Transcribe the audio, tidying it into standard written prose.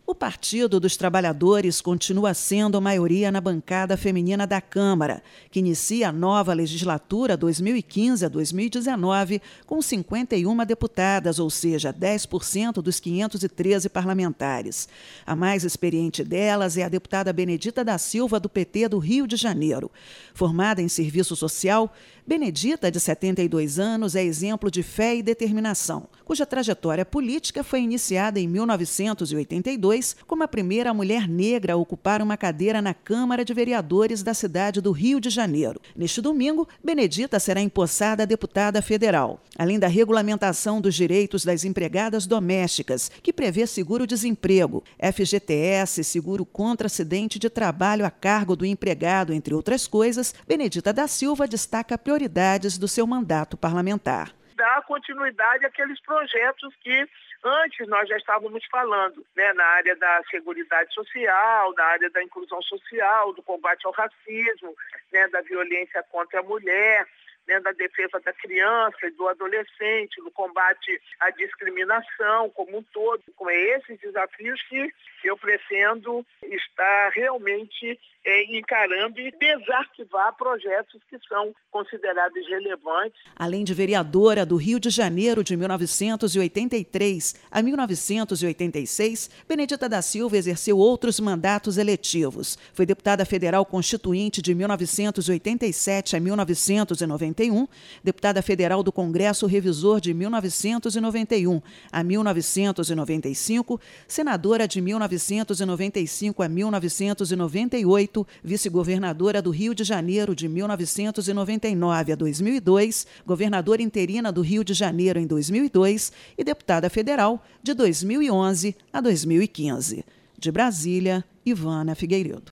O Partido dos Trabalhadores continua sendo a maioria na bancada feminina da Câmara, que inicia a nova legislatura 2015 a 2019 com 51 deputadas, ou seja, 10% dos 513 parlamentares. A mais experiente delas é a deputada Benedita da Silva, do PT do Rio de Janeiro. Formada em serviço social, Benedita, de 72 anos, é exemplo de fé e determinação, cuja trajetória política foi iniciada em 1982 como a primeira mulher negra a ocupar uma cadeira na Câmara de Vereadores da cidade do Rio de Janeiro. Neste domingo, Benedita será empossada deputada federal. Além da regulamentação dos direitos das empregadas domésticas, que prevê seguro-desemprego, FGTS, seguro contra acidente de trabalho a cargo do empregado, entre outras coisas, Benedita da Silva destaca prioridades do seu mandato parlamentar. Dar continuidade àqueles projetos que antes nós já estávamos falando, na área da seguridade social, na área da inclusão social, do combate ao racismo, da violência contra a mulher, da defesa da criança e do adolescente, do combate à discriminação como um todo. Com esses desafios que eu pretendo estar realmente encarando e desarquivar projetos que são considerados relevantes. Além de vereadora do Rio de Janeiro de 1983 a 1986, Benedita da Silva exerceu outros mandatos eletivos. Foi deputada federal constituinte de 1987 a 1991, deputada federal do Congresso Revisor de 1991 a 1995, senadora de 1995 a 1998, vice-governadora do Rio de Janeiro de 1999 a 2002, governadora interina do Rio de Janeiro em 2002 e deputada federal de 2011 a 2015. De Brasília, Ivana Figueiredo.